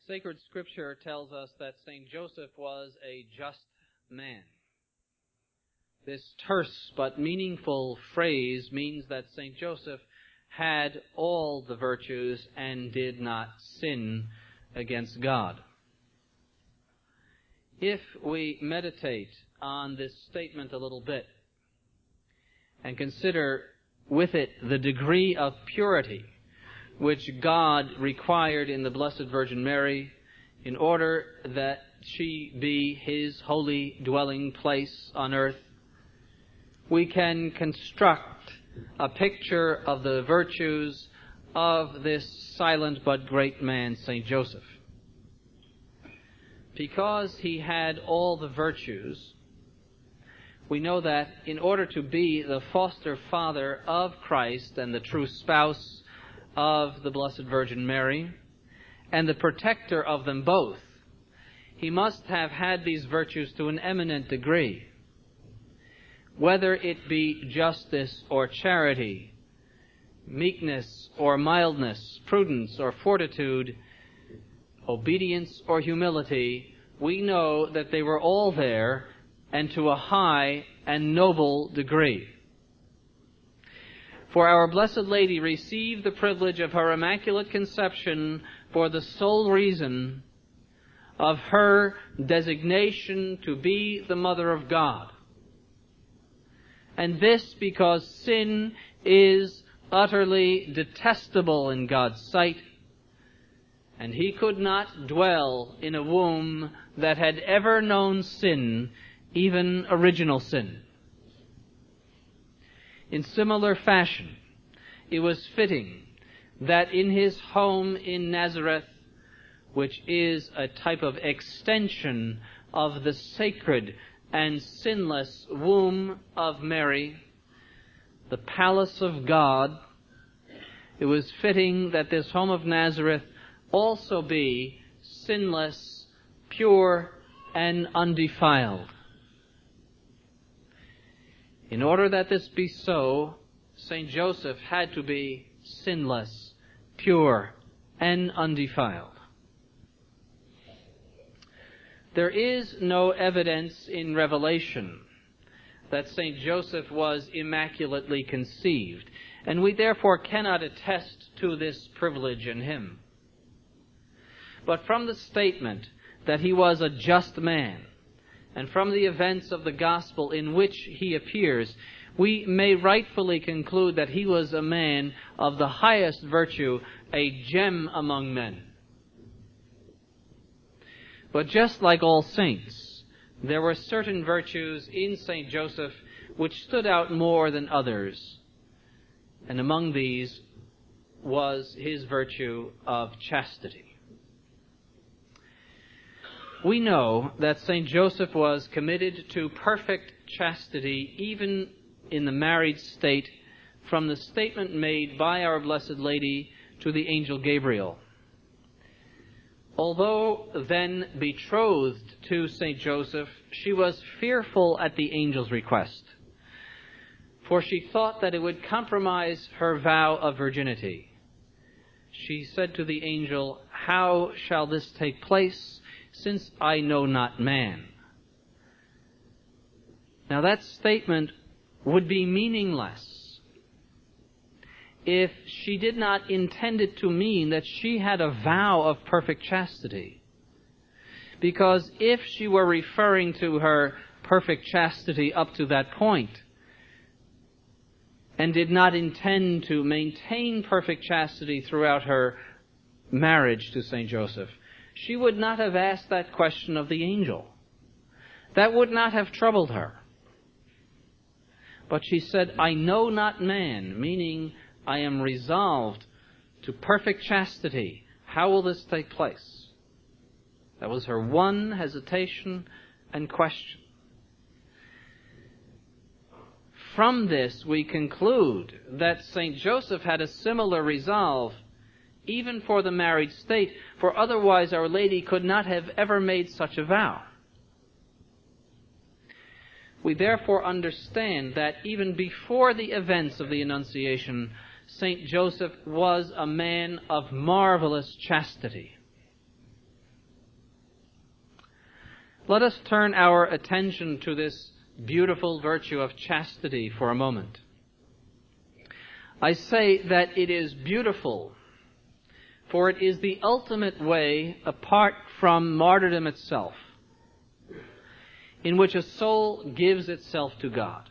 Sacred Scripture tells us that St. Joseph was a just man. This terse but meaningful phrase means that St. Joseph had all the virtues and did not sin against God. If we meditate on this statement a little bit and consider with it the degree of purity which God required in the Blessed Virgin Mary in order that she be His holy dwelling place on earth, we can construct a picture of the virtues of this silent but great man, St. Joseph. Because he had all the virtues, we know that in order to be the foster father of Christ and the true spouse of the Blessed Virgin Mary, and the protector of them both, he must have had these virtues to an eminent degree. Whether it be justice or charity, meekness or mildness, prudence or fortitude, obedience or humility, we know that they were all there, and to a high and noble degree. For our Blessed Lady received the privilege of her Immaculate Conception for the sole reason of her designation to be the Mother of God. And this because sin is utterly detestable in God's sight, and He could not dwell in a womb that had ever known sin, even original sin. In similar fashion, it was fitting that in His home in Nazareth, which is a type of extension of the sacred and sinless womb of Mary, the palace of God, it was fitting that this home of Nazareth also be sinless, pure, and undefiled. In order that this be so, St. Joseph had to be sinless, pure, and undefiled. There is no evidence in Revelation that St. Joseph was immaculately conceived, and we therefore cannot attest to this privilege in him. But from the statement that he was a just man, and from the events of the gospel in which he appears, we may rightfully conclude that he was a man of the highest virtue, a gem among men. But just like all saints, there were certain virtues in St. Joseph which stood out more than others, and among these was his virtue of chastity. We know that St. Joseph was committed to perfect chastity even in the married state from the statement made by our Blessed Lady to the angel Gabriel. Although then betrothed to St. Joseph, she was fearful at the angel's request, for she thought that it would compromise her vow of virginity. She said to the angel, "How shall this take place, since I know not man?" Now that statement would be meaningless if she did not intend it to mean that she had a vow of perfect chastity. Because if she were referring to her perfect chastity up to that point, and did not intend to maintain perfect chastity throughout her marriage to St. Joseph, she would not have asked that question of the angel. That would not have troubled her. But she said, "I know not man," meaning I am resolved to perfect chastity. How will this take place? That was her one hesitation and question. From this we conclude that St. Joseph had a similar resolve even for the married state, for otherwise Our Lady could not have ever made such a vow. We therefore understand that even before the events of the Annunciation, St. Joseph was a man of marvelous chastity. Let us turn our attention to this beautiful virtue of chastity for a moment. I say that it is beautiful, for it is the ultimate way, apart from martyrdom itself, in which a soul gives itself to God.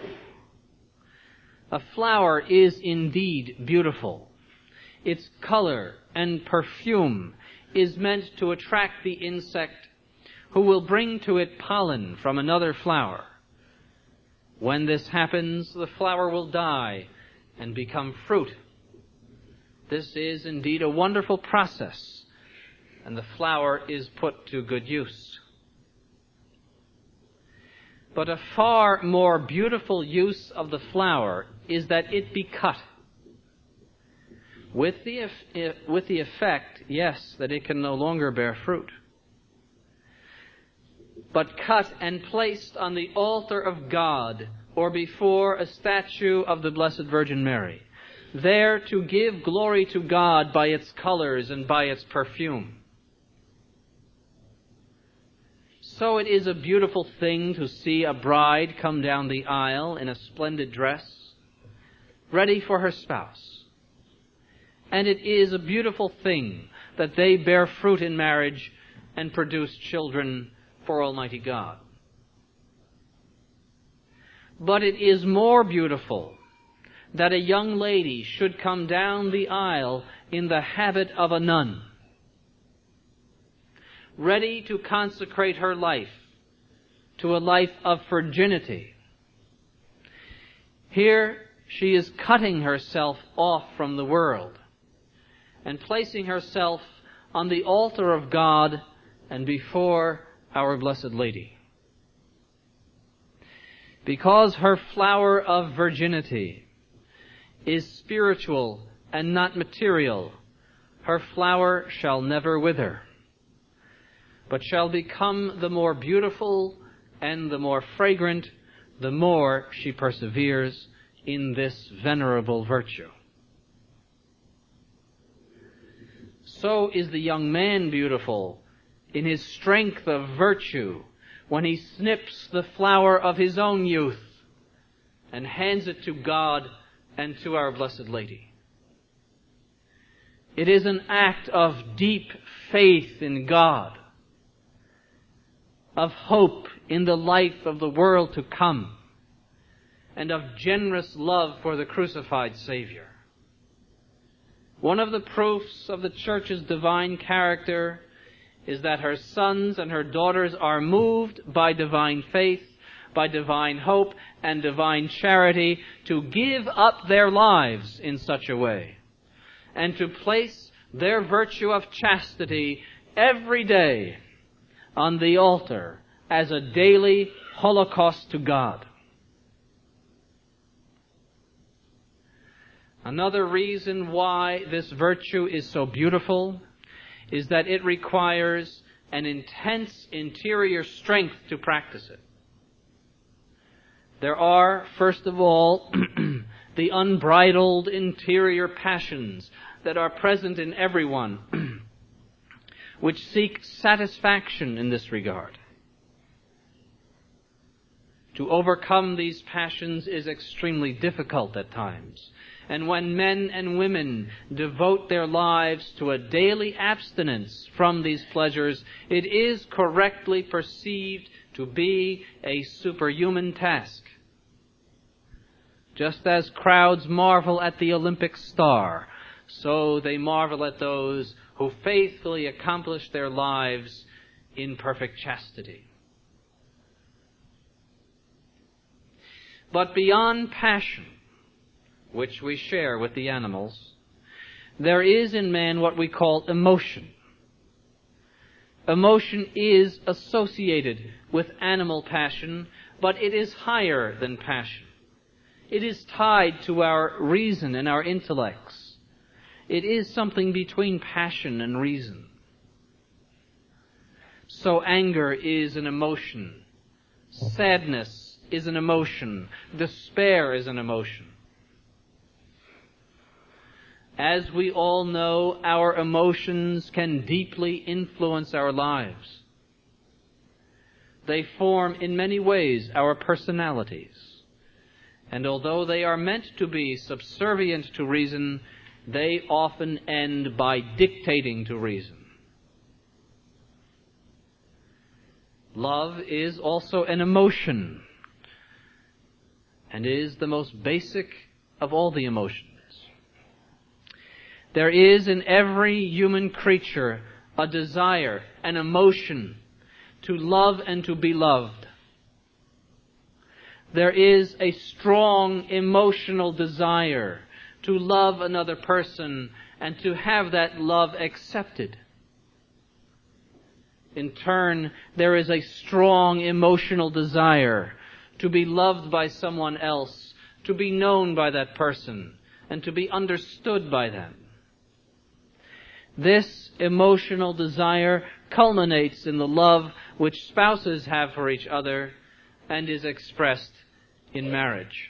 A flower is indeed beautiful. Its color and perfume is meant to attract the insect who will bring to it pollen from another flower. When this happens, the flower will die and become fruit. This is indeed a wonderful process, and the flower is put to good use. But a far more beautiful use of the flower is that it be cut, with the effect, yes, that it can no longer bear fruit, but cut and placed on the altar of God or before a statue of the Blessed Virgin Mary, there to give glory to God by its colors and by its perfume. So it is a beautiful thing to see a bride come down the aisle in a splendid dress, ready for her spouse. And it is a beautiful thing that they bear fruit in marriage and produce children for Almighty God. But it is more beautiful that a young lady should come down the aisle in the habit of a nun, ready to consecrate her life to a life of virginity. Here she is cutting herself off from the world and placing herself on the altar of God and before our Blessed Lady. Because her flower of virginity is spiritual and not material, her flower shall never wither, but shall become the more beautiful and the more fragrant the more she perseveres in this venerable virtue. So is the young man beautiful in his strength of virtue when he snips the flower of his own youth and hands it to God and to our Blessed Lady. It is an act of deep faith in God, of hope in the life of the world to come, and of generous love for the crucified Savior. One of the proofs of the Church's divine character is that her sons and her daughters are moved by divine faith, by divine hope, and divine charity to give up their lives in such a way, and to place their virtue of chastity every day on the altar as a daily holocaust to God. Another reason why this virtue is so beautiful is that it requires an intense interior strength to practice it. There are, first of all, the unbridled interior passions that are present in everyone, which seek satisfaction in this regard. To overcome these passions is extremely difficult at times. And when men and women devote their lives to a daily abstinence from these pleasures, it is correctly perceived to be a superhuman task. Just as crowds marvel at the Olympic star, so they marvel at those who faithfully accomplish their lives in perfect chastity. But beyond passion, which we share with the animals, there is in man what we call emotion. Emotion is associated with animal passion, but it is higher than passion. It is tied to our reason and our intellects. It is something between passion and reason. So anger is an emotion. Sadness is an emotion. Despair is an emotion. As we all know, our emotions can deeply influence our lives. They form in many ways our personalities. And although they are meant to be subservient to reason, they often end by dictating to reason. Love is also an emotion, and is the most basic of all the emotions. There is in every human creature a desire, an emotion, to love and to be loved. There is a strong emotional desire to love another person and to have that love accepted. In turn, there is a strong emotional desire to be loved by someone else, to be known by that person, and to be understood by them. This emotional desire culminates in the love which spouses have for each other and is expressed in marriage.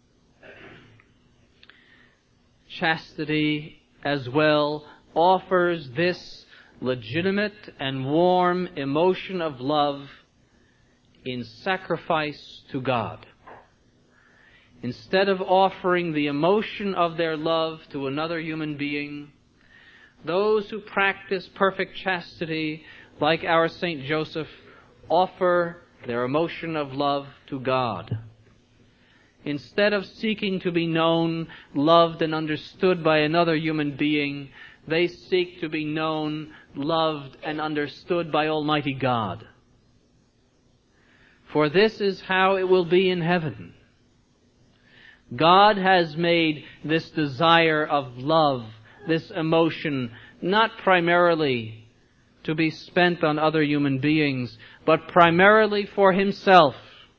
Chastity, as well, offers this legitimate and warm emotion of love in sacrifice to God. Instead of offering the emotion of their love to another human being, those who practice perfect chastity, like our Saint Joseph, offer their emotion of love to God. Instead of seeking to be known, loved, and understood by another human being, they seek to be known, loved, and understood by Almighty God. For this is how it will be in heaven. God has made this desire of love, this emotion, not primarily to be spent on other human beings, but primarily for Himself.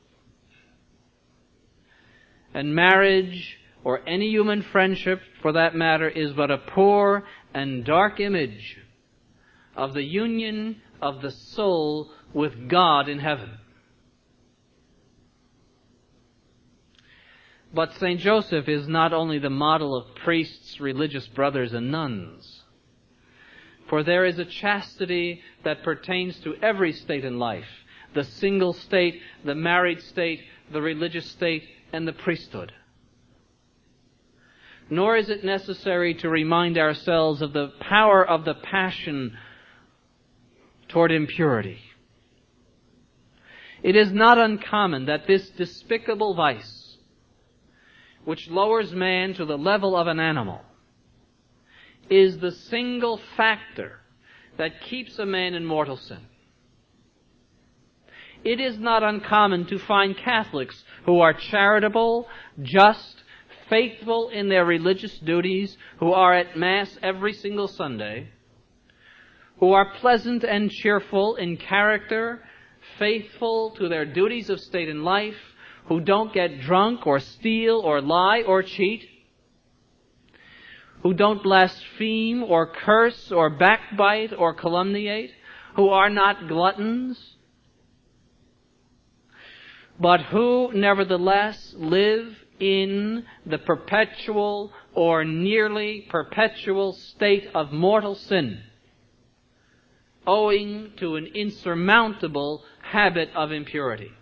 And marriage, or any human friendship for that matter, is but a poor and dark image of the union of the soul with God in heaven. But St. Joseph is not only the model of priests, religious brothers, and nuns. For there is a chastity that pertains to every state in life: the single state, the married state, the religious state, and the priesthood. Nor is it necessary to remind ourselves of the power of the passion toward impurity. It is not uncommon that this despicable vice, which lowers man to the level of an animal, is the single factor that keeps a man in mortal sin. It is not uncommon to find Catholics who are charitable, just, faithful in their religious duties, who are at Mass every single Sunday, who are pleasant and cheerful in character, faithful to their duties of state in life, who don't get drunk or steal or lie or cheat, who don't blaspheme or curse or backbite or calumniate, who are not gluttons, but who nevertheless live in the perpetual or nearly perpetual state of mortal sin, owing to an insurmountable habit of impurity.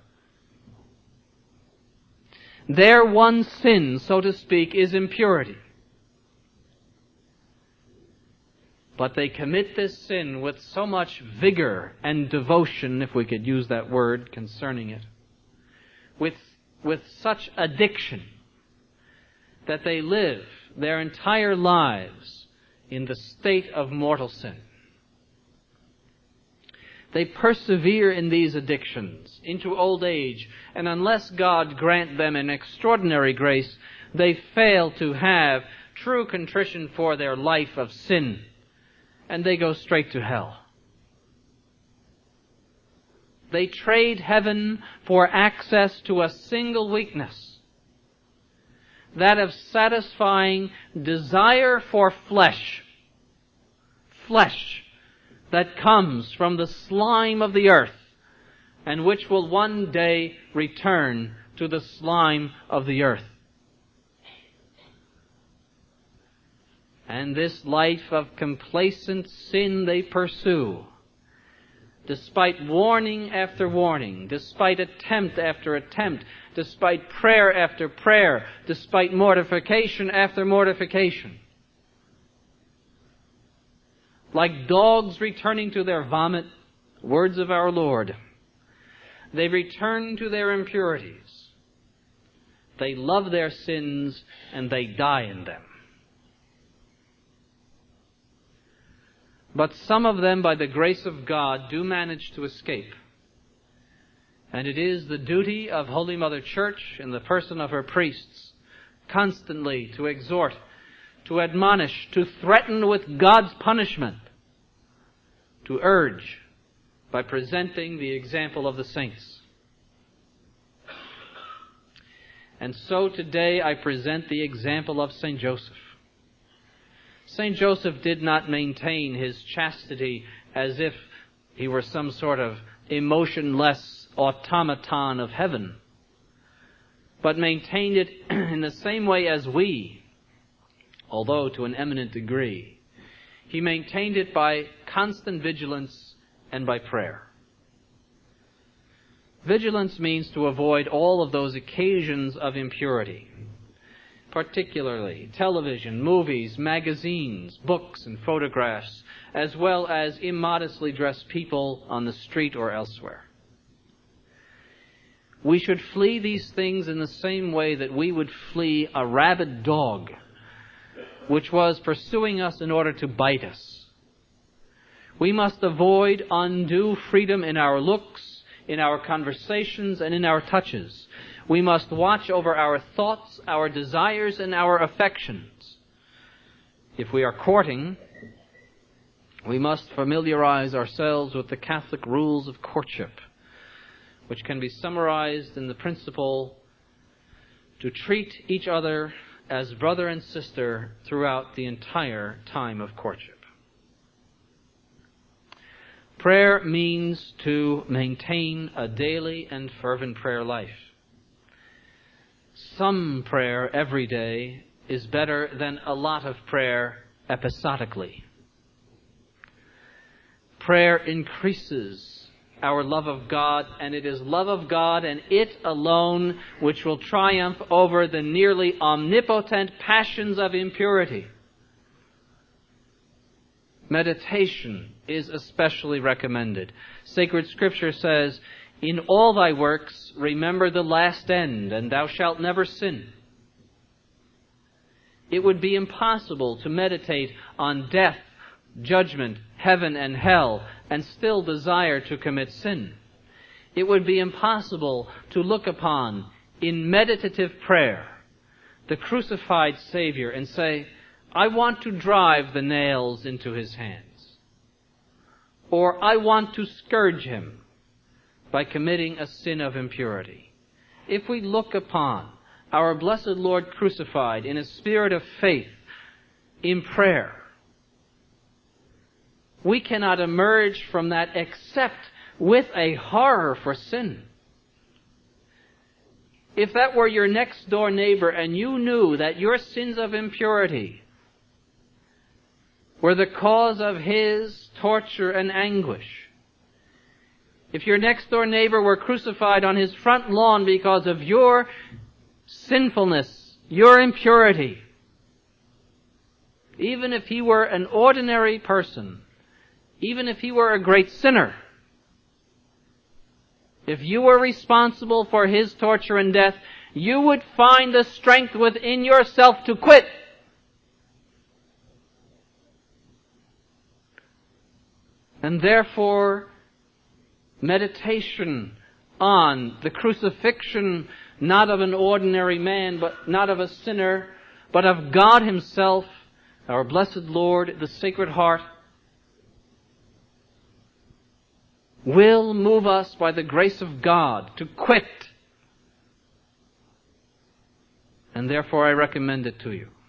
Their one sin, so to speak, is impurity. But they commit this sin with so much vigor and devotion, if we could use that word concerning it, with such addiction, that they live their entire lives in the state of mortal sin. They persevere in these addictions into old age, and unless God grant them an extraordinary grace, they fail to have true contrition for their life of sin, and they go straight to hell. They trade heaven for access to a single weakness, that of satisfying desire for flesh that comes from the slime of the earth, and which will one day return to the slime of the earth. And this life of complacent sin they pursue, despite warning after warning, despite attempt after attempt, despite prayer after prayer, despite mortification after mortification. Like dogs returning to their vomit, words of our Lord, they return to their impurities. They love their sins and they die in them. But some of them, by the grace of God, do manage to escape. And it is the duty of Holy Mother Church, in the person of her priests, constantly to exhort, to admonish, to threaten with God's punishment, to urge by presenting the example of the saints. And so today I present the example of St. Joseph. St. Joseph did not maintain his chastity as if he were some sort of emotionless automaton of heaven, but maintained it in the same way as we, although to an eminent degree. He maintained it by constant vigilance and by prayer. Vigilance means to avoid all of those occasions of impurity, particularly television, movies, magazines, books, and photographs, as well as immodestly dressed people on the street or elsewhere. We should flee these things in the same way that we would flee a rabid dog which was pursuing us in order to bite us. We must avoid undue freedom in our looks, in our conversations, and in our touches. We must watch over our thoughts, our desires, and our affections. If we are courting, we must familiarize ourselves with the Catholic rules of courtship, which can be summarized in the principle to treat each other as brother and sister throughout the entire time of courtship. Prayer means to maintain a daily and fervent prayer life. Some prayer every day is better than a lot of prayer episodically. Prayer increases our love of God, and it is love of God and it alone which will triumph over the nearly omnipotent passions of impurity. Meditation is especially recommended. Sacred Scripture says, "In all thy works remember the last end, and thou shalt never sin." It would be impossible to meditate on death, judgment, heaven, and hell, and still desire to commit sin. It would be impossible to look upon, in meditative prayer, the crucified Savior and say, "I want to drive the nails into his hands," or "I want to scourge him," by committing a sin of impurity. If we look upon our blessed Lord crucified in a spirit of faith, in prayer, we cannot emerge from that except with a horror for sin. If that were your next door neighbor and you knew that your sins of impurity were the cause of his torture and anguish, if your next door neighbor were crucified on his front lawn because of your sinfulness, your impurity, even if he were an ordinary person, even if he were a great sinner, if you were responsible for his torture and death, you would find the strength within yourself to quit. And therefore, meditation on the crucifixion, not of an ordinary man, but not of a sinner, but of God himself, our blessed Lord, the Sacred Heart, will move us by the grace of God to quit. And therefore I recommend it to you.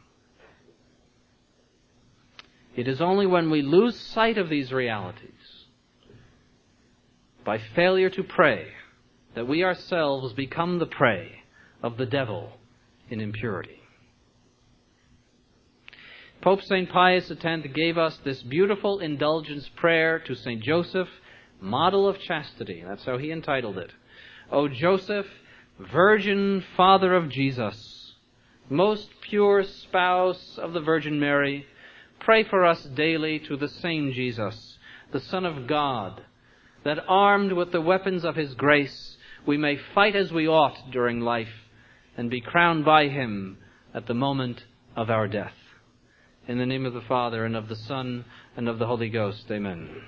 It is only when we lose sight of these realities, by failure to pray, that we ourselves become the prey of the devil in impurity. Pope St. Pius X gave us this beautiful indulgence prayer to St. Joseph, model of chastity. That's how he entitled it. O Joseph, virgin father of Jesus, most pure spouse of the Virgin Mary, pray for us daily to the same Jesus, the Son of God, that armed with the weapons of his grace, we may fight as we ought during life and be crowned by him at the moment of our death. In the name of the Father, and of the Son, and of the Holy Ghost. Amen.